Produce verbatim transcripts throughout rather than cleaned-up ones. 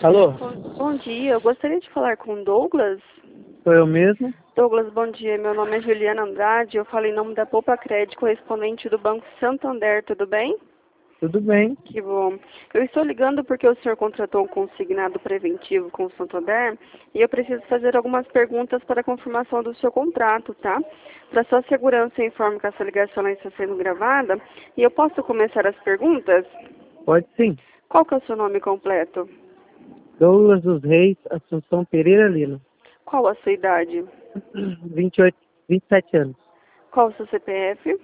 Alô? Bom, bom dia, eu gostaria de falar com o Douglas. Sou eu mesmo? Douglas, bom dia. Meu nome é Juliana Andrade. Eu falo em nome da Poupa Crédito, correspondente do Banco Santander. Tudo bem? Tudo bem. Que bom. Eu estou ligando porque o senhor contratou um consignado preventivo com o Santander e eu preciso fazer algumas perguntas para a confirmação do seu contrato, tá? Para sua segurança, eu informo que essa ligação está sendo gravada. E eu posso começar as perguntas? Pode sim. Qual que é o seu nome completo? Douglas dos Reis, Assunção Pereira Lima. Qual a sua idade? vinte e oito, vinte e sete anos. Qual o seu C P F?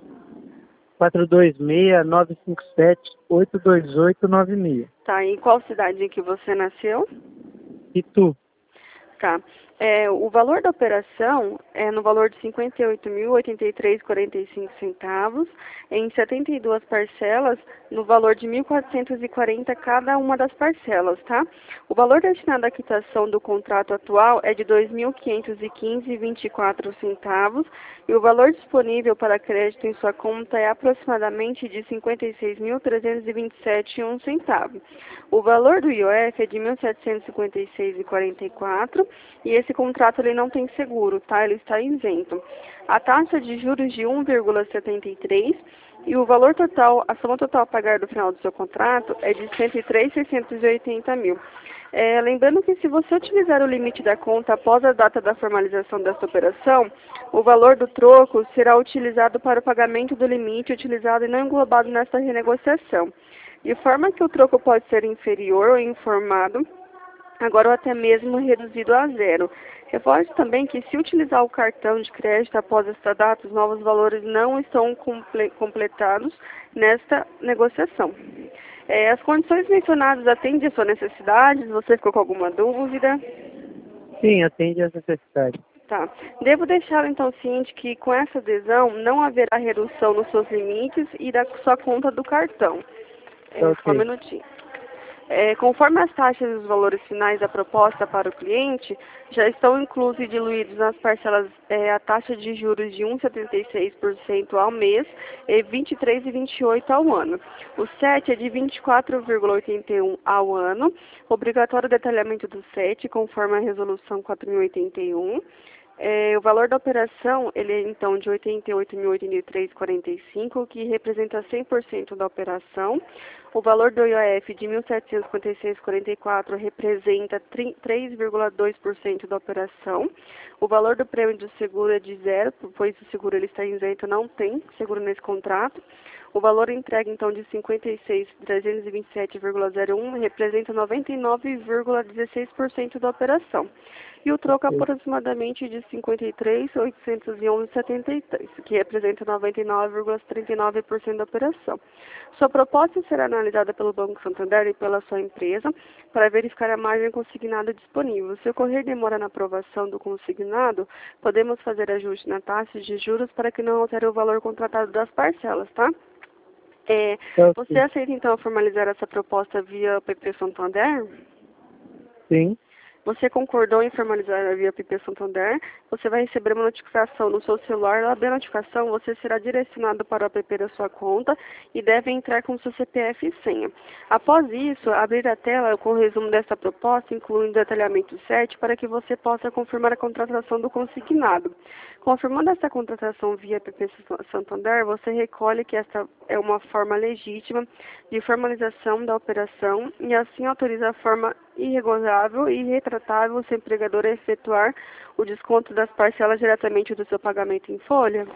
quatro dois seis, nove cinco sete, oito dois oito nove seis. Tá, e qual cidade em que você nasceu? E tu? Tá. É, o valor da operação é no valor de cinquenta e oito mil, oitenta e três reais e quarenta e cinco centavos, em setenta e duas parcelas, no valor de mil quatrocentos e quarenta cada uma das parcelas, tá? O valor destinado à quitação do contrato atual é de dois mil quinhentos e quinze reais e vinte e quatro centavos e o valor disponível para crédito em sua conta é aproximadamente de cinquenta e seis mil, trezentos e vinte e sete reais e um centavo. O valor do I O F é de mil setecentos e cinquenta e seis reais e quarenta e quatro centavos e esse contrato ele não tem seguro, tá? Ele está isento. A taxa de juros de um vírgula setenta e três e o valor total, a soma total a pagar do final do seu contrato é de cento e três milhões seiscentos e oitenta mil. É, lembrando que se você utilizar o limite da conta após a data da formalização desta operação, o valor do troco será utilizado para o pagamento do limite utilizado e não englobado nesta renegociação. De forma que o troco pode ser inferior ou informado, agora ou até mesmo reduzido a zero. Reforço também que se utilizar o cartão de crédito após esta data, os novos valores não estão comple completados nesta negociação. É, as condições mencionadas atendem às suas necessidades? Você ficou com alguma dúvida? Sim, atende às necessidades. Tá. Devo deixar então ciente que com essa adesão não haverá redução nos seus limites e da sua conta do cartão. É, Tá, só um ok. minutinho. É, conforme as taxas e os valores finais da proposta para o cliente, já estão inclusos e diluídos nas parcelas é, a taxa de juros de um vírgula setenta e seis por cento ao mês e vinte e três vírgula vinte e oito por cento ao ano. O S E T é de vinte e quatro vírgula oitenta e um por cento ao ano, obrigatório detalhamento do S E T, conforme a resolução quatro mil e oitenta e um. É, o valor da operação, ele é então de oitenta e oito mil, oitenta e três reais e quarenta e cinco centavos, que representa cem por cento da operação. O valor do I O F de mil setecentos e cinquenta e seis reais e quarenta e quatro centavos representa três vírgula dois por cento da operação. O valor do prêmio do seguro é de zero, pois o seguro ele está isento, não tem seguro nesse contrato. O valor entregue, então, de cinquenta e seis mil, trezentos e vinte e sete vírgula zero um representa noventa e nove vírgula dezesseis por cento da operação. E o troco é Ok. aproximadamente de cinquenta e três mil, oitocentos e onze vírgula setenta e três, que representa noventa e nove vírgula trinta e nove por cento da operação. Sua proposta será analisada pelo Banco Santander e pela sua empresa para verificar a margem consignada disponível. Se ocorrer demora na aprovação do consignado, podemos fazer ajuste na taxa de juros para que não altere o valor contratado das parcelas, tá? É, Tá, você ok. aceita então formalizar essa proposta via P P Santander? Sim. Você concordou em formalizar via P P Santander, você vai receber uma notificação no seu celular. Lá da notificação, você será direcionado para o app da sua conta e deve entrar com seu C P F e senha. Após isso, abrir a tela com o resumo desta proposta, incluindo detalhamento S E T, para que você possa confirmar a contratação do consignado. Confirmando essa contratação via P P Santander, você recolhe que esta é uma forma legítima de formalização da operação e assim autoriza a forma irrecusável e retratável o seu empregador a efetuar o desconto das parcelas diretamente do seu pagamento em folha.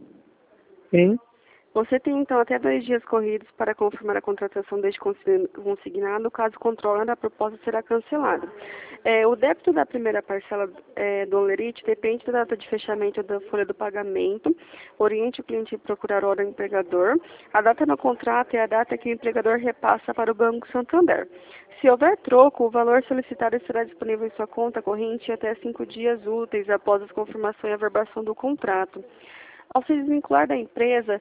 Sim. Você tem, então, até dois dias corridos para confirmar a contratação deste consignado, caso o controle da proposta será cancelado. É, o débito da primeira parcela é, do Olerite depende da data de fechamento da folha do pagamento. Oriente o cliente a procurar hora ao empregador. A data no contrato é a data que o empregador repassa para o Banco Santander. Se houver troco, o valor solicitado será disponível em sua conta corrente até cinco dias úteis após a confirmação e averbação do contrato. Ao se desvincular da empresa,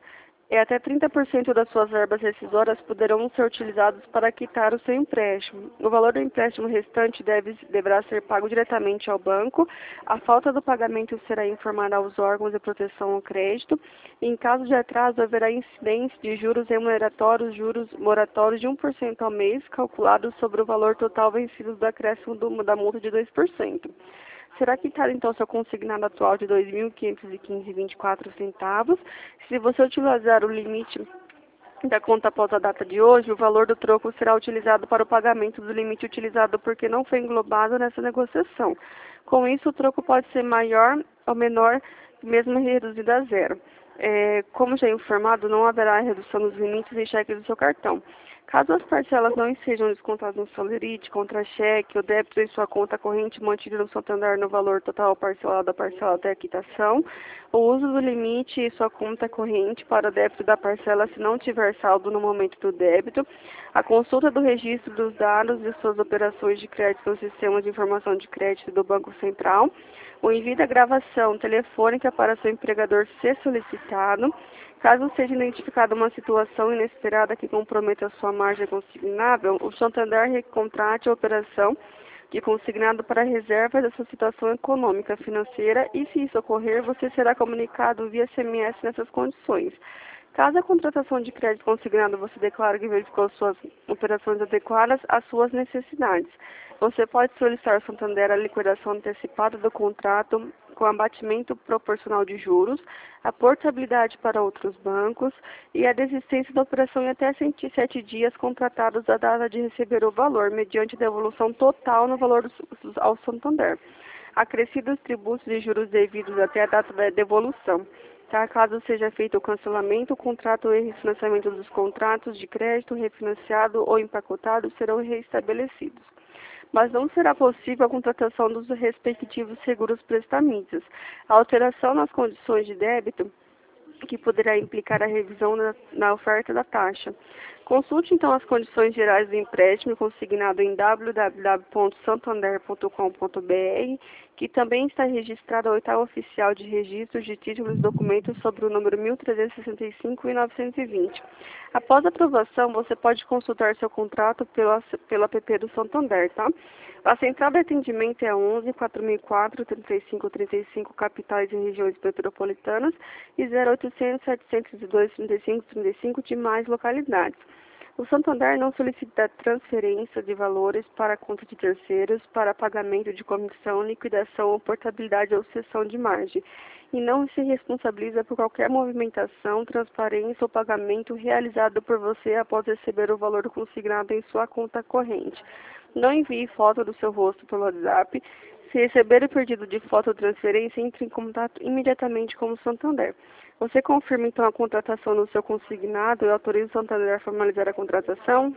E até trinta por cento das suas verbas rescisórias poderão ser utilizadas para quitar o seu empréstimo. O valor do empréstimo restante deve, deverá ser pago diretamente ao banco. A falta do pagamento será informada aos órgãos de proteção ao crédito. E, em caso de atraso, haverá incidência de juros remuneratórios, juros moratórios de um por cento ao mês, calculados sobre o valor total vencido do acréscimo do, da multa de dois por cento. Será quitado, então, seu consignado atual de dois mil quinhentos e quinze vírgula vinte e quatro centavos. Se você utilizar o limite da conta após a data de hoje, o valor do troco será utilizado para o pagamento do limite utilizado porque não foi englobado nessa negociação. Com isso, o troco pode ser maior ou menor, mesmo reduzido a zero. É, como já informado, não haverá redução dos limites e cheques do seu cartão. Caso as parcelas não estejam descontadas no Solerite, contra-cheque, o débito em sua conta corrente mantido no Santander no valor total parcelado da parcela até a quitação, o uso do limite em sua conta corrente para o débito da parcela se não tiver saldo no momento do débito, a consulta do registro dos dados de suas operações de crédito no sistema de informação de crédito do Banco Central, o envio da gravação telefônica para seu empregador ser solicitado. Caso seja identificada uma situação inesperada que comprometa a sua margem consignável, o Santander recontrate a operação de consignado para reserva dessa situação econômica financeira e, se isso ocorrer, você será comunicado via S M S nessas condições. Caso a contratação de crédito consignado você declare que verificou suas operações adequadas às suas necessidades, você pode solicitar ao Santander a liquidação antecipada do contrato com abatimento proporcional de juros, a portabilidade para outros bancos e a desistência da operação em até cento e sete dias contratados da data de receber o valor, mediante devolução total no valor dos, ao Santander, acrescidos tributos e juros devidos até a data da devolução. Tá? Caso seja feito o cancelamento, o contrato e refinanciamento dos contratos de crédito refinanciado ou empacotado serão reestabelecidos. Mas não será possível a contratação dos respectivos seguros prestamistas. A alteração nas condições de débito, que poderá implicar a revisão na, na oferta da taxa. Consulte, então, as condições gerais do empréstimo consignado em w w w ponto santander ponto com ponto b r, que também está registrado ao oitavo oficial de registro de títulos e documentos sobre o número mil trezentos e sessenta e cinco e novecentos e vinte. Após a aprovação, você pode consultar seu contrato pela, pela app do Santander, tá? A central de atendimento é onze, quatro mil e quatro, trinta e cinco trinta e cinco, capitais e regiões metropolitanas, e zero oitocentos, setecentos e dois, trinta e cinco trinta e cinco demais localidades. O Santander não solicita transferência de valores para conta de terceiros para pagamento de comissão, liquidação ou portabilidade ou cessão de margem, e não se responsabiliza por qualquer movimentação, transparência ou pagamento realizado por você após receber o valor consignado em sua conta corrente. Não envie foto do seu rosto pelo WhatsApp. Se receber o pedido de foto ou transferência, entre em contato imediatamente com o Santander. Você confirma, então, a contratação do seu consignado e autoriza o Santander a formalizar a contratação?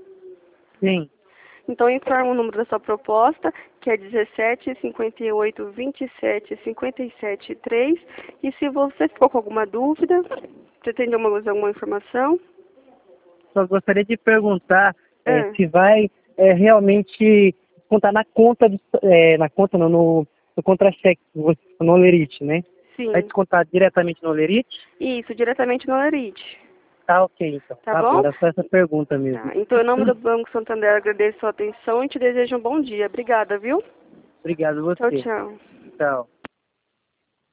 Sim. Então, informa o número da sua proposta, que é dezessete, cinquenta e oito, vinte e sete, cinquenta e sete, três. E se você ficou com alguma dúvida, você tem alguma, alguma informação? Só gostaria de perguntar é, Ah. se vai é, realmente contar na conta, do, é, na conta não, no, no contra-cheque, no Olerite, né? Sim. Vai descontar diretamente no Olerite? Isso, diretamente no Olerite. Tá ok, então. Tá, Tá bom? bom, era só essa pergunta mesmo. Tá. Então, em nome do Banco Santander, agradeço a sua atenção e te desejo um bom dia. Obrigada, viu? Obrigado a Tchau, você. tchau. Tchau.